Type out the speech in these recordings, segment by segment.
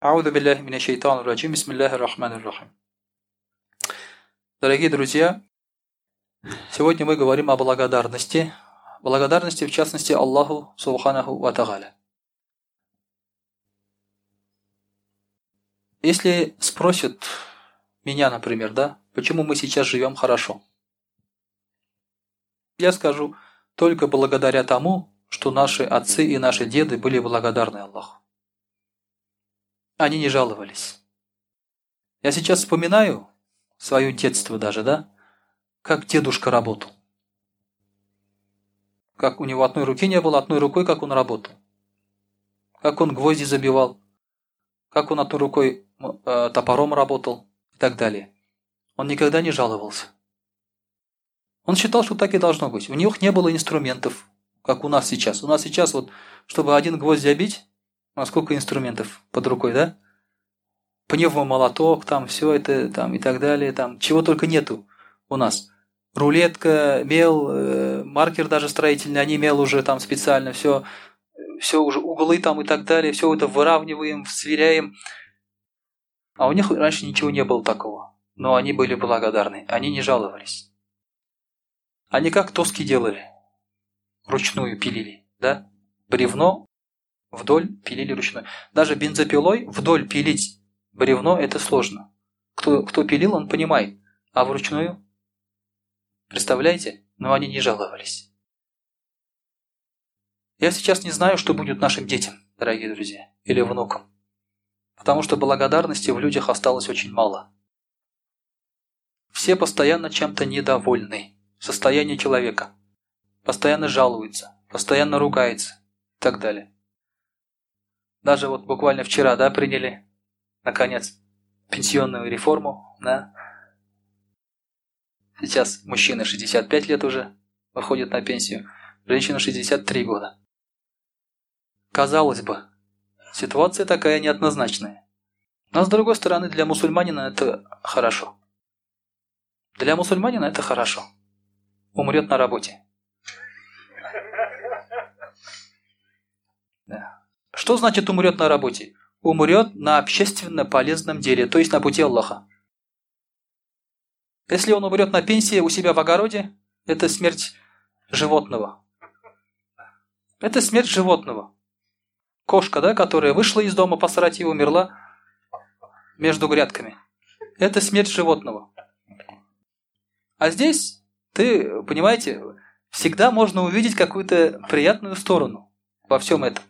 Ауду билляхи минаш шайтанир раджим. Бисмиллахир рахманир рахим. Дорогие друзья, сегодня мы говорим о благодарности. Благодарности, в частности, Аллаху Субханаху ва Тааля. Если спросят меня, например, почему мы сейчас живем хорошо, я скажу, только благодаря тому, что наши отцы и наши деды были благодарны Аллаху. Они не жаловались. Я сейчас вспоминаю свое детство даже, как дедушка работал. Как у него одной руки не было, одной рукой, как он работал. Как он гвозди забивал. Как он одной рукой топором работал и так далее. Он никогда не жаловался. Он считал, что так и должно быть. У них не было инструментов, как у нас сейчас. У нас сейчас чтобы один гвоздь забить, сколько инструментов под рукой, Пневмомолоток, все это, и так далее, чего только нету у нас. Рулетка, мел, маркер даже строительный, они мел уже специально, все уже углы и так далее, все это выравниваем, сверяем. А у них раньше ничего не было такого. Но они были благодарны, они не жаловались. Они как доски делали, ручную пилили, бревно вдоль пилили ручной. Даже бензопилой вдоль пилить бревно это сложно. Кто пилил, он понимает. А вручную? Представляете? Но они не жаловались. Я сейчас не знаю, что будет нашим детям, дорогие друзья, или внукам. Потому что благодарности в людях осталось очень мало. Все постоянно чем-то недовольны. Состояние человека. Постоянно жалуется, постоянно ругается и так далее. Даже буквально вчера, приняли, наконец, пенсионную реформу, Сейчас мужчины 65 лет уже выходят на пенсию, женщины 63 года. Казалось бы, ситуация такая неоднозначная. Но с другой стороны, для мусульманина это хорошо. Для мусульманина это хорошо. Умрет на работе. Что значит умрет на работе? Умрет на общественно полезном деле, то есть на пути Аллаха. Если он умрет на пенсии у себя в огороде, это смерть животного. Это смерть животного. Кошка, которая вышла из дома посрать и умерла между грядками. Это смерть животного. А здесь, ты, понимаете, всегда можно увидеть какую-то приятную сторону во всем этом.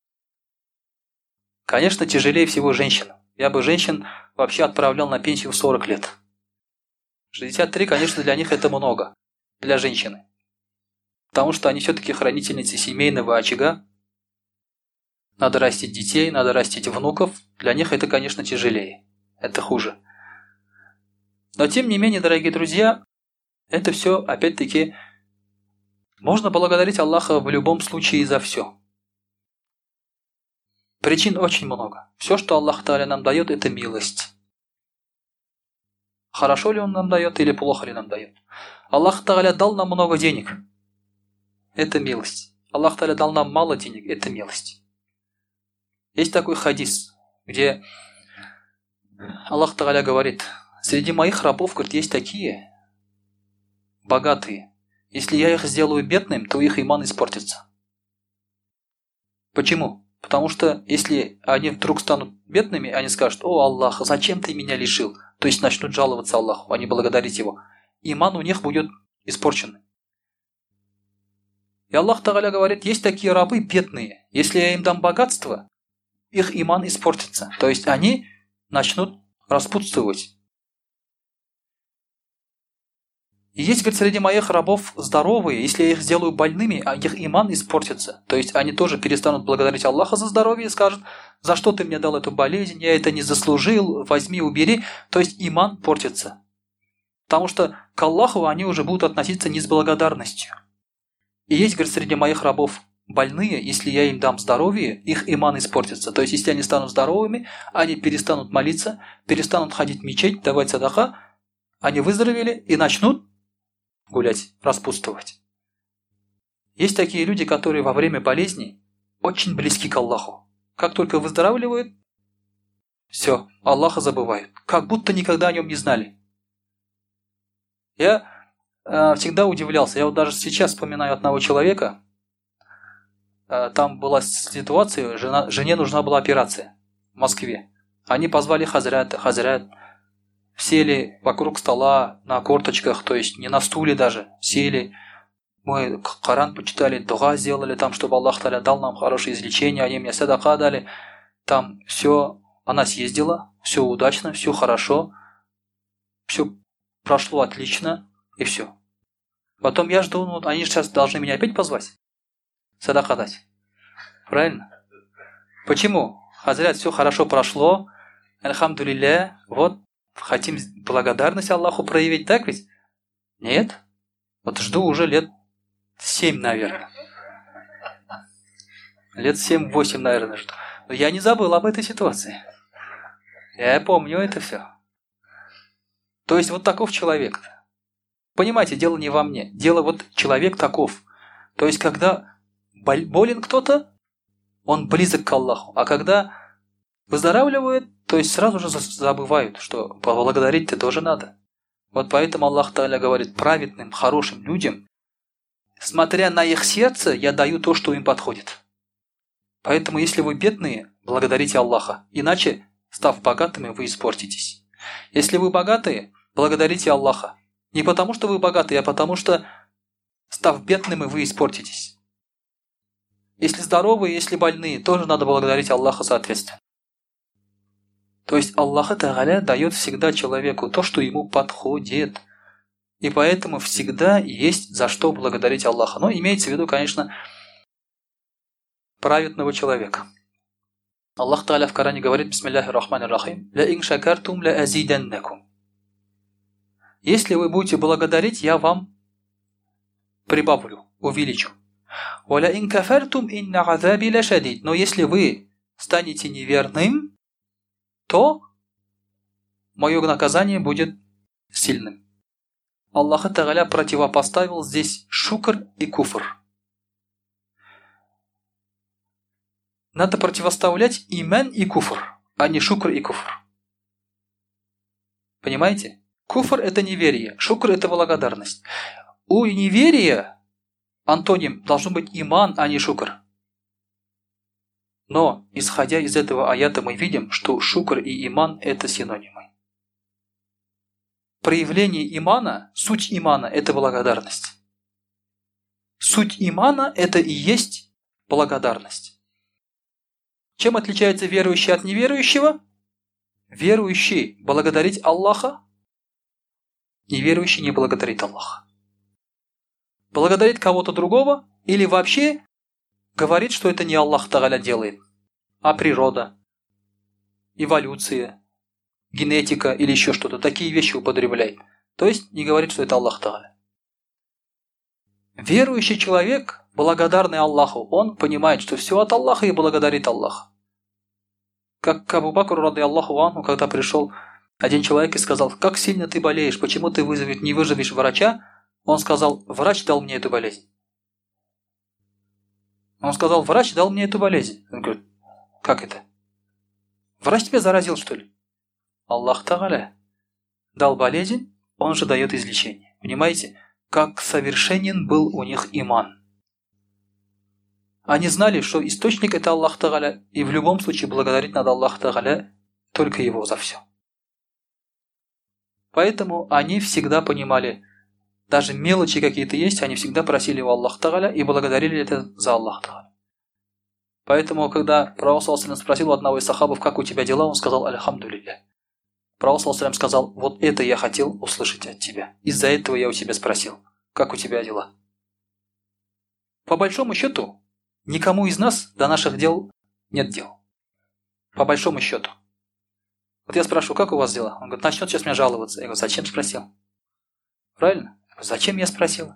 Конечно, тяжелее всего женщинам. Я бы женщин вообще отправлял на пенсию в 40 лет. 63, конечно, для них это много. Для женщины. Потому что они все-таки хранительницы семейного очага. Надо растить детей, надо растить внуков. Для них это, конечно, тяжелее. Это хуже. Но тем не менее, дорогие друзья, это все, опять-таки, можно благодарить Аллаха в любом случае за все. Причин очень много. Все, что Аллах Тааля нам дает, это милость. Хорошо ли Он нам дает или плохо ли нам дает? Аллах Тааля дал нам много денег. Это милость. Аллах Тааля дал нам мало денег. Это милость. Есть такой хадис, где Аллах Тааля говорит: среди моих рабов, есть такие богатые. Если я их сделаю бедным, то их иман испортится. Почему? Потому что если они вдруг станут бедными, они скажут: о Аллах, зачем ты меня лишил? То есть начнут жаловаться Аллаху, а не благодарить Его. Иман у них будет испорчен. И Аллах Тааля говорит: есть такие рабы бедные. Если я им дам богатство, их иман испортится. То есть они начнут распутствовать. И есть, среди моих рабов здоровые, если я их сделаю больными, а их иман испортится. То есть они тоже перестанут благодарить Аллаха за здоровье и скажут: за что ты мне дал эту болезнь, я это не заслужил, возьми, убери. То есть иман портится. Потому что к Аллаху они уже будут относиться не с благодарностью. И есть, среди моих рабов больные, если я им дам здоровье, их иман испортится. То есть если они станут здоровыми, они перестанут молиться, перестанут ходить в мечеть, давать садаха, они выздоровели и начнут гулять, распутствовать. Есть такие люди, которые во время болезни очень близки к Аллаху. Как только выздоравливают, Все, Аллаха забывают. Как будто никогда о нем не знали. Я всегда удивлялся. Я вот даже сейчас вспоминаю одного человека. Там была ситуация, жене нужна была операция в Москве. Они позвали хазрят, сели вокруг стола на корточках, то есть не на стуле даже, сели. Мы Коран почитали, дуга сделали там, чтобы Аллах Та'аля дал нам хорошее излечение, они мне садака дали. Там все, она съездила, все удачно, все хорошо, все прошло отлично, и все. Потом я жду, ну, они сейчас должны меня опять позвать, садака дать. Правильно? Почему? Хазрят, все хорошо прошло, альхамдулилля, вот, хотим благодарность Аллаху проявить, так ведь? Нет. Вот жду уже лет 7, наверное. Лет 7-8, наверное, жду. Но я не забыл об этой ситуации. Я помню это все. То есть вот таков человек. Понимаете, дело не во мне. Дело вот человек таков. То есть когда болен кто-то, он близок к Аллаху. А когда выздоравливает, то есть сразу же забывают, что поблагодарить-то тоже надо. Вот поэтому Аллах Та'аля говорит праведным, хорошим людям, смотря на их сердце, я даю то, что им подходит. Поэтому, если вы бедные, благодарите Аллаха. Иначе, став богатыми, вы испортитесь. Если вы богатые, благодарите Аллаха. Не потому, что вы богатые, а потому, что, став бедными, вы испортитесь. Если здоровые, если больные, тоже надо благодарить Аллаха соответственно. То есть Аллах Та'аля дает всегда человеку то, что ему подходит. И поэтому всегда есть за что благодарить Аллаха. Но имеется в виду, конечно, праведного человека. Аллах Та'аля в Коране говорит: Бисмилляхи рахмани рахим, ля ин шакартум ля азиданнакум. Если вы будете благодарить, я вам прибавлю, увеличу. Валя ин кафартум инна азаби ля шадид. Но если вы станете неверным, то мое наказание будет сильным. Аллах Та'аля противопоставил здесь шукр и куфр. Надо противоставлять иман и куфр, а не шукр и куфр. Понимаете? Куфр – это неверие, шукр – это благодарность. У неверия антоним должен быть иман, а не шукр. Но, исходя из этого аята, мы видим, что шукр и иман – это синонимы. Проявление имана, суть имана – это благодарность. Суть имана – это и есть благодарность. Чем отличается верующий от неверующего? Верующий благодарить Аллаха, неверующий не благодарит Аллаха. Благодарит кого-то другого или вообще говорит, что это не Аллах Та'аля делает, а природа, эволюция, генетика или еще что-то. Такие вещи употребляет. То есть не говорит, что это Аллах Та'аля. Верующий человек, благодарный Аллаху, он понимает, что все от Аллаха и благодарит Аллаха. Как к Абу Бакру, ради Аллаху анху, когда пришел один человек и сказал: как сильно ты болеешь, почему ты не вызовешь врача? Он сказал: врач дал мне эту болезнь. Он сказал: врач дал мне эту болезнь. Он говорит: как это? Врач тебя заразил, что ли? Аллах Та'аля дал болезнь, он же дает излечение. Понимаете, как совершенен был у них иман. Они знали, что источник – это Аллах Та'аля, и в любом случае благодарить надо Аллах Та'аля только Его за все. Поэтому они всегда понимали, даже мелочи какие-то есть, они всегда просили у Аллаха Та'аля и благодарили это за Аллах Та'аля. Поэтому, когда Пророк спросил у одного из сахабов: как у тебя дела, он сказал: альхамдулилля. Пророк сказал: вот это я хотел услышать от тебя. Из-за этого я у тебя спросил: как у тебя дела? По большому счету, никому из нас до наших дел нет дел. По большому счету. Вот я спрашиваю: как у вас дела? Он говорит: начнет сейчас мне жаловаться. Я говорю: зачем спросил? Правильно? Зачем я спросил?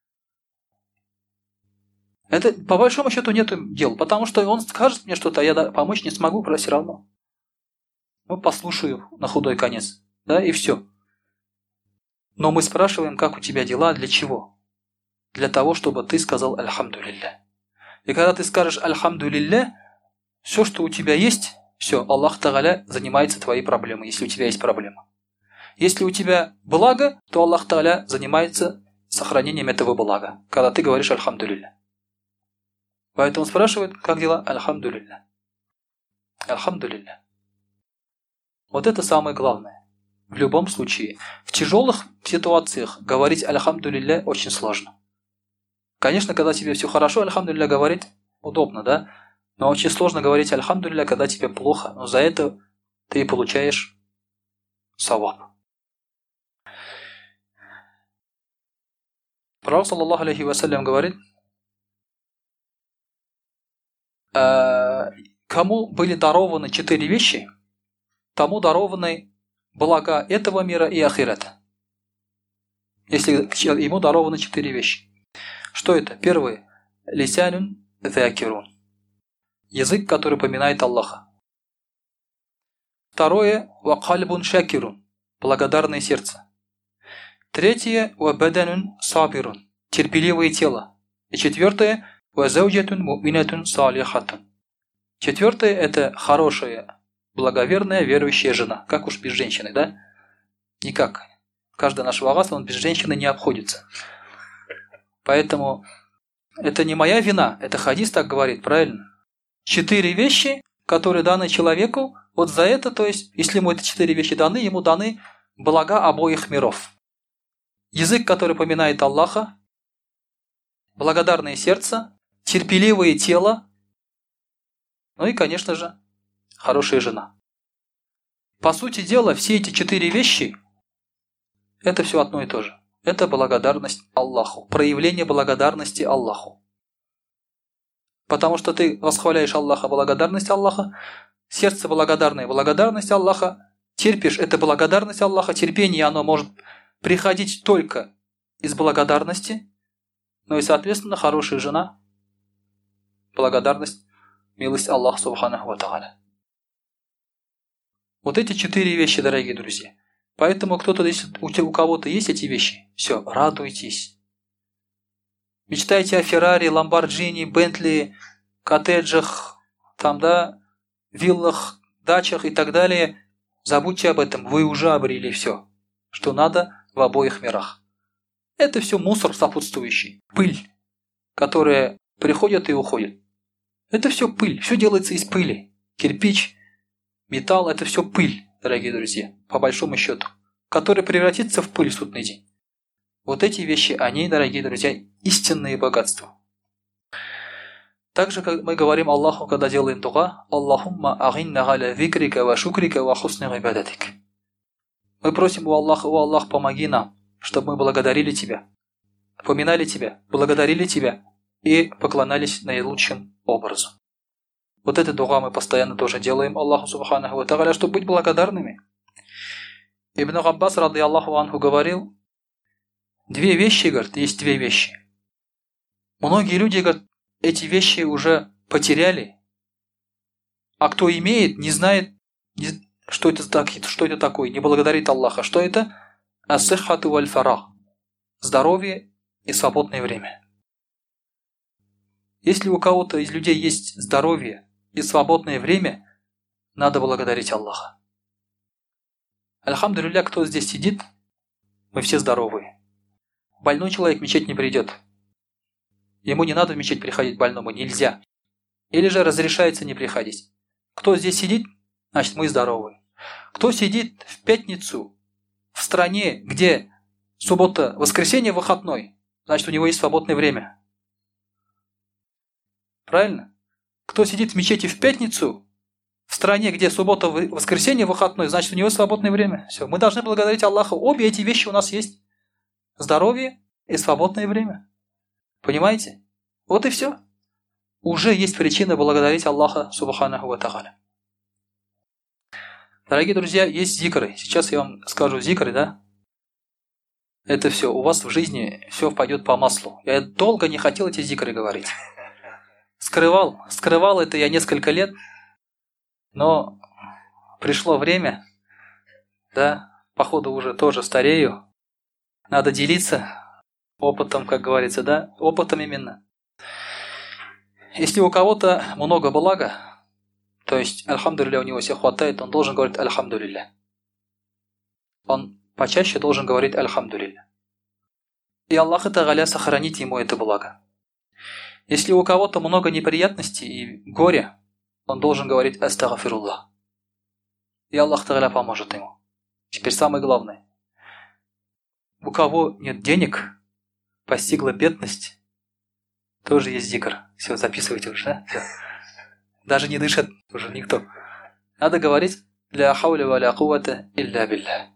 Это по большому счету нету дел, потому что он скажет мне что-то, а я помочь не смогу, все равно. Ну, послушаю на худой конец. Да, и все. Но мы спрашиваем: как у тебя дела, для чего? Для того, чтобы ты сказал альхамдулилля. И когда ты скажешь альхамдулилля, все, что у тебя есть, все, Аллах Тааля занимается твоей проблемой, если у тебя есть проблема. Если у тебя благо, то Аллах Тааля занимается сохранением этого блага, когда ты говоришь «Альхамдулилля». Поэтому спрашивают, как дела? «Альхамдулилля». «Альхамдулилля». Вот это самое главное. В любом случае, в тяжелых ситуациях говорить «Альхамдулилля» очень сложно. Конечно, когда тебе все хорошо, «Альхамдулилля» говорить удобно, да? Но очень сложно говорить «Альхамдулилля», когда тебе плохо. Но за это ты получаешь саваб. Пророк, саллаллаху алейхи вассалям, говорит, кому были дарованы 4 вещи, тому дарованы блага этого мира и ахирата. Если ему дарованы 4 вещи. Что это? Первое. Лисянун закирун. Язык, который поминает Аллаха. Второе. Вакальбун шакирун. Благодарное сердце. Третье. Вабаданун сабирун. Терпеливое тело. И четвертое. Вазауджатун му'минатун салихатун. Четвертое – это хорошая, благоверная, верующая жена. Как уж без женщины, да? Никак. Каждый наш вагас, он без женщины не обходится. Поэтому это не моя вина, это хадис так говорит, правильно? 4 вещи, которые даны человеку, вот за это, то есть, если ему эти 4 вещи даны, ему даны блага обоих миров. Язык, который поминает Аллаха, благодарное сердце, терпеливое тело, ну и, конечно же, хорошая жена. По сути дела, все эти 4 вещи – это все одно и то же. Это благодарность Аллаху, проявление благодарности Аллаху. Потому что ты восхваляешь Аллаха, благодарность Аллаха, сердце благодарное, благодарность Аллаха, терпишь – это благодарность Аллаха, терпение оно может приходить только из благодарности, ну и, соответственно, хорошая жена, благодарность, милость Аллаха Субханаху ва Тааля. Вот эти 4 вещи, дорогие друзья. Поэтому кто-то, если у кого-то есть эти вещи, все, радуйтесь. Мечтайте о Феррари, Ламборджини, Бентли, коттеджах, там, да, виллах, дачах и так далее. Забудьте об этом, вы уже обрели все, что надо в обоих мирах. Это все мусор сопутствующий, пыль, которая приходит и уходит. Это все пыль, все делается из пыли. Кирпич, металл – это все пыль, дорогие друзья, по большому счету, который превратится в пыль в судный день. Вот эти вещи, они, дорогие друзья, истинные богатства. Также, как мы говорим Аллаху, когда делаем дуа, Аллахумма агинна галя викрика ва шукрика ва хусни гибадатик. Мы просим у Аллаха, о Аллах, помоги нам, чтобы мы благодарили Тебя, поминали Тебя, благодарили Тебя и поклонялись наилучшим образом. Вот это дуа мы постоянно тоже делаем Аллаху Субханаху ва Тааля, чтобы быть благодарными. Ибн Аббас, ради Аллаху анху, говорил, 2 вещи, говорит, есть 2 вещи. Многие люди, говорят, эти вещи уже потеряли, а кто имеет, не знает, что это такое, не благодарит Аллаха. Что это? Ас-сиххату валь-фарах. Здоровье и свободное время. Если у кого-то из людей есть здоровье и свободное время, надо благодарить Аллаха. Альхамдулилля, кто здесь сидит, мы все здоровые. Больной человек в мечеть не придет. Ему не надо в мечеть приходить больному, нельзя. Или же разрешается не приходить. Кто здесь сидит, значит мы здоровые. Кто сидит в пятницу в стране, где суббота, воскресенье выходной, значит у него есть свободное время. Правильно? Кто сидит в мечети в пятницу в стране, где суббота, воскресенье выходной, значит у него свободное время. Все, мы должны благодарить Аллаха. Обе эти вещи у нас есть. Здоровье и свободное время. Понимаете? Вот и все. Уже есть причина благодарить Аллаха Субханаху ва Тааля. Дорогие друзья, есть зикры. Сейчас я вам скажу зикры, да? Это все. У вас в жизни все пойдет по маслу. Я долго не хотел эти зикры говорить. Скрывал это я несколько лет, но пришло время, да, походу уже тоже старею. Надо делиться опытом, как говорится, да, опытом именно. Если у кого-то много блага, То есть, альхамдулилля, у него все хватает, он должен говорить альхамдулилля. Он почаще должен говорить альхамдулилля. И Аллах Тааля сохранит ему это благо. Если у кого-то много неприятностей и горя, он должен говорить астагфируллах. И Аллах Тааля поможет ему. Теперь самое главное. У кого нет денег, постигла бедность, тоже есть зикр. Все, записывайте уже, да? Все. Даже не дышит уже никто. Надо говорить «Ля хауля ва ля куввата илля билля».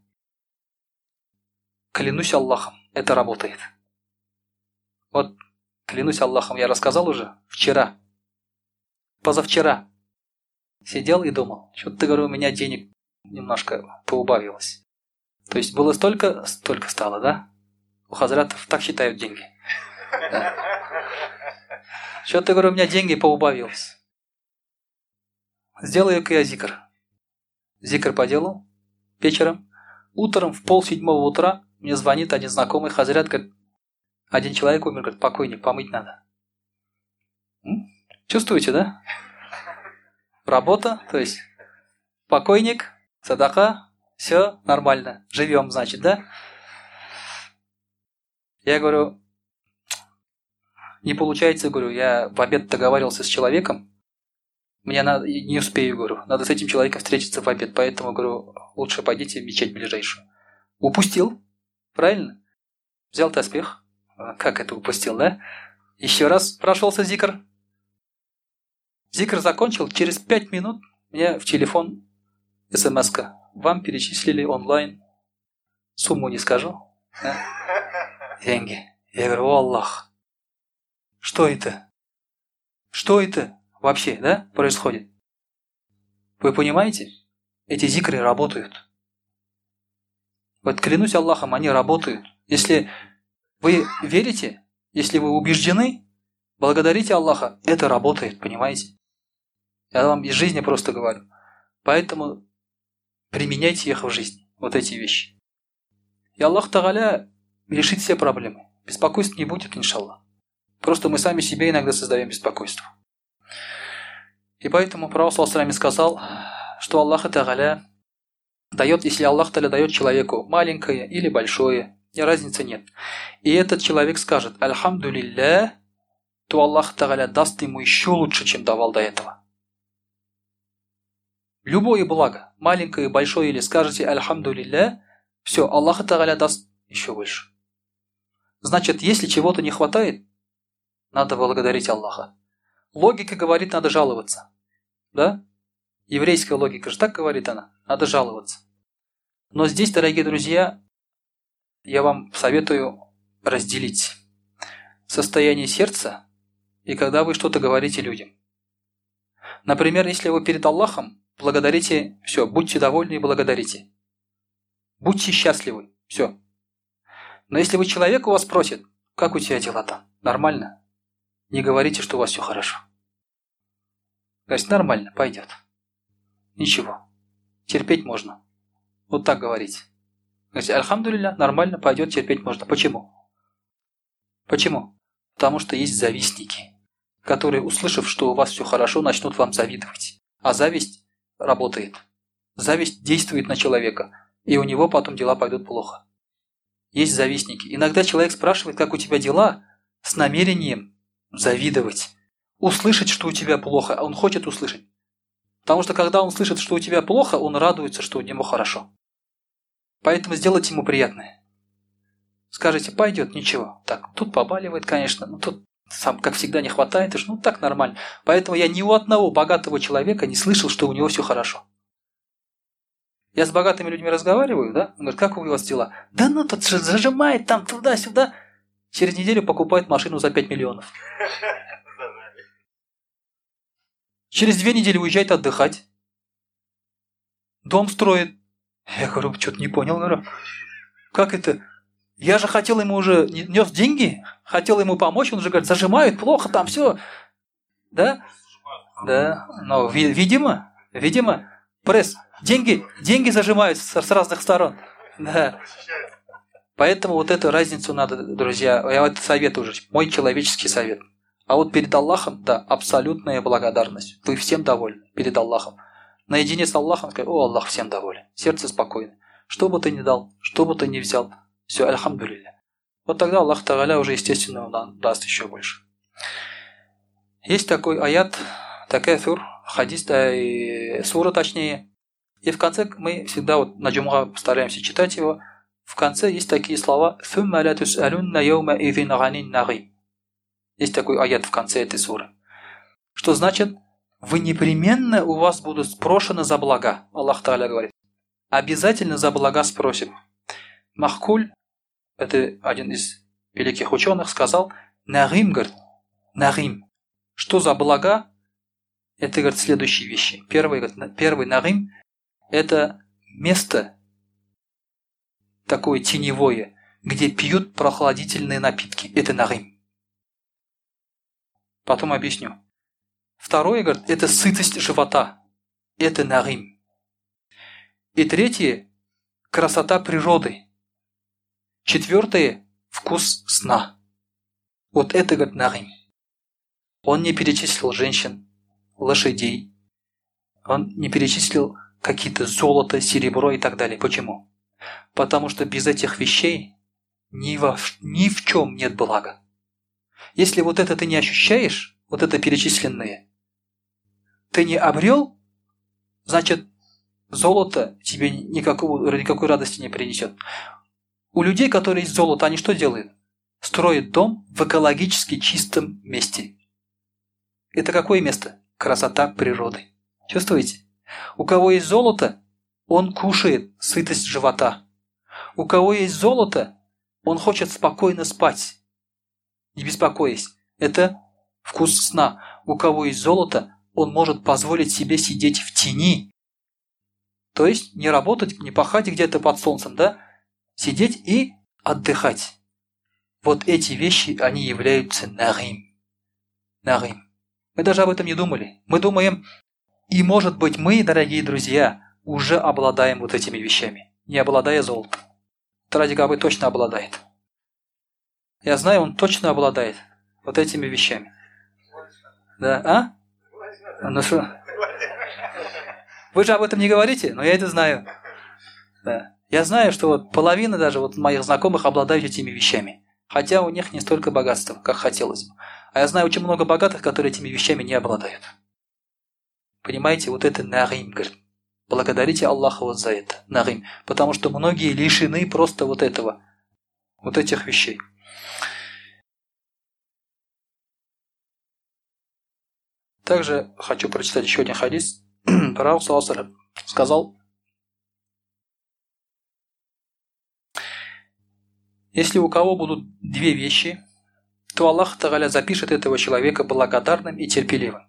Клянусь Аллахом, это работает. Вот, клянусь Аллахом, я рассказал уже вчера, позавчера. Сидел и думал, что-то, говорю, у меня денег немножко поубавилось. То есть было столько стало, да? У хазратов так считают деньги. Да. Что-то, говорю, у меня деньги поубавилось. Сделаю-ка я зикр. Зикр поделал вечером. Утром в 6:30 утра мне звонит один знакомый хазрат, говорит, один человек умер, говорит, покойник, помыть надо. Чувствуете, да? Работа, то есть покойник, садака, все нормально, живем, значит, да? Я говорю, не получается, говорю, я в обед договаривался с человеком, мне надо, не успею, говорю, надо с этим человеком встретиться в обед, поэтому, говорю, лучше пойдите в мечеть ближайшую. Упустил, правильно? Взял таспих, как это упустил, да? Еще раз прошелся зикр. Зикр закончил, через 5 минут мне в телефон смс-ка. Вам перечислили онлайн, сумму не скажу, да? Деньги. Я говорю, о Аллах, что это? Что это вообще, да, происходит? Вы понимаете? Эти зикры работают. Вот клянусь Аллахом, они работают. Если вы верите, если вы убеждены, благодарите Аллаха, это работает, понимаете? Я вам из жизни просто говорю. Поэтому применяйте их в жизни, вот эти вещи. И Аллах Тааля решит все проблемы. Беспокойств не будет, иншаллах. Просто мы сами себе иногда создаем беспокойство. И поэтому Пророк саллаллаху алейхи сказал, что Аллах Тааля дает, если Аллах Тааля дает человеку маленькое или большое, разницы нет. И этот человек скажет «Альхамдулилля», то Аллах Тааля даст ему еще лучше, чем давал до этого. Любое благо, маленькое, большое, или скажете «Альхамдулилля», все, Аллах Тааля даст еще больше. Значит, если чего-то не хватает, надо благодарить Аллаха. Логика говорит, надо жаловаться. Да? Еврейская логика же так говорит она. Надо жаловаться. Но здесь, дорогие друзья, я вам советую разделить состояние сердца и когда вы что-то говорите людям. Например, если вы перед Аллахом, благодарите, все, будьте довольны и благодарите. Будьте счастливы, все. Но если вы человек у вас просит, как у тебя дела там? Нормально? Не говорите, что у вас все хорошо. Говорит, нормально, пойдет. Ничего. Терпеть можно. Вот так говорите. Говорите, альхамдулилля, нормально, пойдет, терпеть можно. Почему? Почему? Потому что есть завистники, которые, услышав, что у вас все хорошо, начнут вам завидовать. А зависть работает. Зависть действует на человека, и у него потом дела пойдут плохо. Есть завистники. Иногда человек спрашивает, как у тебя дела, с намерением завидовать. Услышать, что у тебя плохо, а он хочет услышать. Потому что когда он слышит, что у тебя плохо, он радуется, что у него хорошо. Поэтому сделайте ему приятное. Скажите, пойдет, ничего. Так, тут побаливает, конечно, но тут сам, как всегда, не хватает, ну так нормально. Поэтому я ни у одного богатого человека не слышал, что у него все хорошо. Я с богатыми людьми разговариваю, да? Он говорит, как у вас дела? Да ну тут зажимает там туда-сюда. Через неделю покупает машину за 5 миллионов. Через 2 недели уезжает отдыхать. Дом строит. Я говорю, что-то не понял, говорю. Как это? Я же хотел ему уже, нес деньги, хотел ему помочь, он же говорит, зажимают, плохо там все. Да? Да. Но, видимо, пресс, деньги зажимают с разных сторон. Да. Поэтому вот эту разницу надо, друзья, я вот совет уже, мой человеческий совет. А вот перед Аллахом, да, абсолютная благодарность. Вы всем довольны перед Аллахом. Наедине с Аллахом сказать: о, Аллах всем доволен. Сердце спокойно. Что бы ты ни дал, что бы ты ни взял, все, альхамдулилля. Вот тогда Аллах Тааля уже, естественно, нам даст еще больше. Есть такой аят, такая сур, хадис, сура точнее. И в конце мы всегда вот на джумга стараемся читать его. В конце есть такие слова: «Thumma la тус'алунна йаума идhin ганин нагим». Есть такой аят в конце этой суры. Что значит: вы непременно, у вас будут спрошены за блага. Аллах Тааля говорит: обязательно за блага спросим. Махкуль, это один из великих ученых, сказал: нагим, говорит, нагим. Что за блага? Это, говорит, следующие вещи. Первый нагим – это место такое теневое, где пьют прохладительные напитки. Это нагим. Потом объясню. Второе, говорит, это сытость живота. Это нагим. И третье – красота природы. Четвертое – вкус сна. Вот это, говорит, нагим. Он не перечислил женщин, лошадей. Он не перечислил какие-то золото, серебро и так далее. Почему? Потому что без этих вещей ни в чем нет блага. Если вот это ты не ощущаешь, вот это перечисленные, ты не обрел, значит, золото тебе никакой радости не принесет. У людей, которые есть золото, они что делают? Строят дом в экологически чистом месте. Это какое место? Красота природы. Чувствуете? У кого есть золото, он кушает сытость живота. У кого есть золото, он хочет спокойно спать, не беспокоясь. Это вкус сна. У кого есть золото, он может позволить себе сидеть в тени. То есть не работать, не пахать где-то под солнцем, да? Сидеть и отдыхать. Вот эти вещи, они являются нагим. Нагим. Мы даже об этом не думали. Мы думаем, и может быть мы, дорогие друзья, уже обладаем вот этими вещами, не обладая золотом. Ради Габы точно обладает. Я знаю, он точно обладает вот этими вещами. Да, а? Ну что? Вы же об этом не говорите, но я это знаю. Да. Я знаю, что вот половина даже вот моих знакомых обладают этими вещами. Хотя у них не столько богатства, как хотелось бы. А я знаю очень много богатых, которые этими вещами не обладают. Понимаете, вот это нагим, говорит. Благодарите Аллаха вот за это, нагим. Потому что многие лишены просто вот этого, вот этих вещей. Также хочу прочитать еще один хадис. Пророк сказал: если у кого будут две вещи, то Аллах Тааля запишет этого человека благодарным и терпеливым.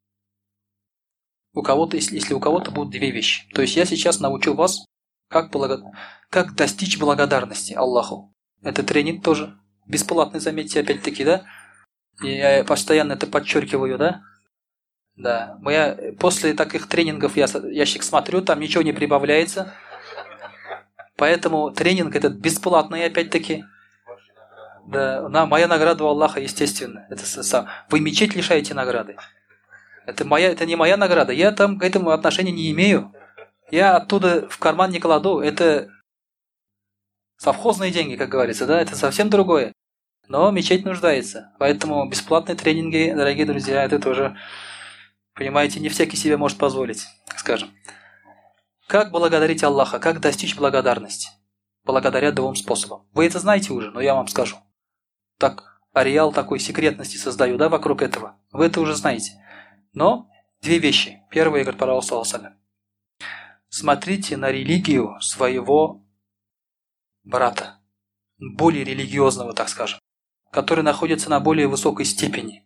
Если у кого-то будут две вещи. То есть я сейчас научу вас, как достичь благодарности Аллаху. Это тренинг тоже бесплатный, заметьте, опять-таки, да? И я постоянно это подчеркиваю, да? Да. После таких тренингов я ящик смотрю, там ничего не прибавляется. Поэтому тренинг этот бесплатный, опять-таки. Да, моя награда у Аллаха, естественно. Вы мечеть лишаете награды. Это не моя награда. Я там к этому отношения не имею. Я оттуда в карман не кладу. Это совхозные деньги, как говорится, да? Это совсем другое. Но мечеть нуждается. Поэтому бесплатные тренинги, дорогие друзья, это тоже, понимаете, не всякий себе может позволить, скажем. Как благодарить Аллаха? Как достичь благодарности? Благодаря двум способам. Вы это знаете уже, но я вам скажу. Так, ареал такой секретности создаю, да, вокруг этого. Вы это уже знаете. Но две вещи. Первое, говорит пророк саллаллаху алейхи ва саллям. Смотрите на религию своего брата, более религиозного, так скажем, который находится на более высокой степени.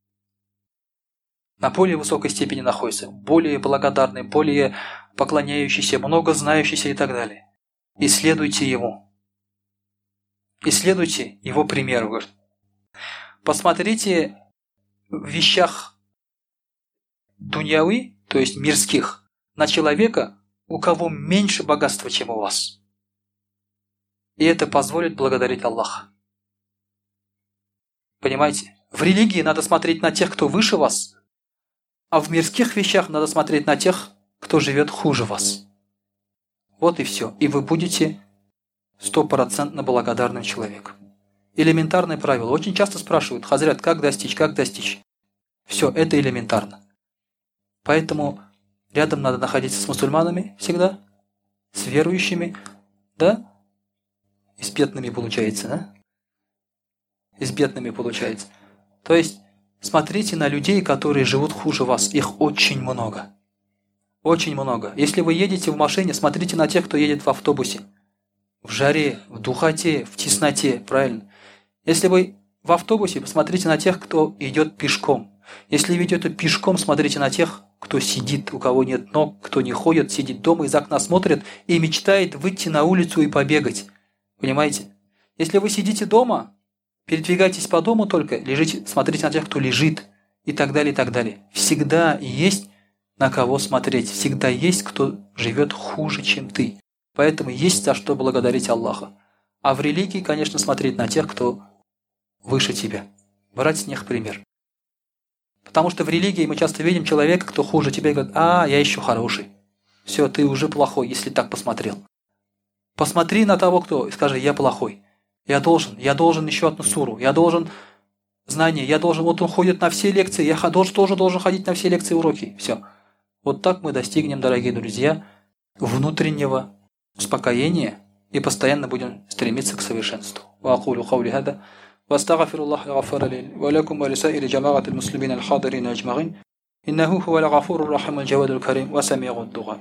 На более высокой степени находится, более благодарный, более поклоняющийся, много знающийся и так далее. Исследуйте его. Исследуйте его примеру, говорит. Посмотрите в вещах дуньяви, то есть мирских, на человека, у кого меньше богатства, чем у вас. И это позволит благодарить Аллаха. Понимаете? В религии надо смотреть на тех, кто выше вас, а в мирских вещах надо смотреть на тех, кто живет хуже вас. Вот и все. И вы будете 100% благодарным человеком. Элементарное правило. Очень часто спрашивают: Хазрят, как достичь, как достичь? Все, это элементарно. Поэтому рядом надо находиться с мусульманами всегда, с верующими, да? И с бедными получается, да? И с бедными получается. То есть, смотрите на людей, которые живут хуже вас. Их очень много. Очень много. Если вы едете в машине, смотрите на тех, кто едет в автобусе. В жаре, в духоте, в тесноте, правильно? Если вы в автобусе, посмотрите на тех, кто идет пешком. Если вы идете пешком, смотрите на тех, кто сидит, у кого нет ног, кто не ходит, сидит дома, из окна смотрит и мечтает выйти на улицу и побегать. Понимаете? Если вы сидите дома, передвигайтесь по дому только, лежите, смотрите на тех, кто лежит, и так далее, и так далее. Всегда есть на кого смотреть, всегда есть кто живет хуже, чем ты. Поэтому есть за что благодарить Аллаха. А в религии, конечно, смотреть на тех, кто выше тебя. Брать с них пример. Потому что в религии мы часто видим человека, кто хуже тебя, и говорит: я еще хороший. Все, ты уже плохой, если так посмотрел. Посмотри на того, кто, и скажи: я плохой. Я должен еще одну суру, я должен знания, вот он ходит на все лекции, я тоже должен ходить на все лекции и уроки. Все. Вот так мы достигнем, дорогие друзья, внутреннего успокоения и постоянно будем стремиться к совершенству. واستغفر الله غفر لي ولكم ولسائر جماعة المسلمين الحاضرين أجمعين إنه هو الغفور الرحيم الجواد الكريم وسميع الدعاء.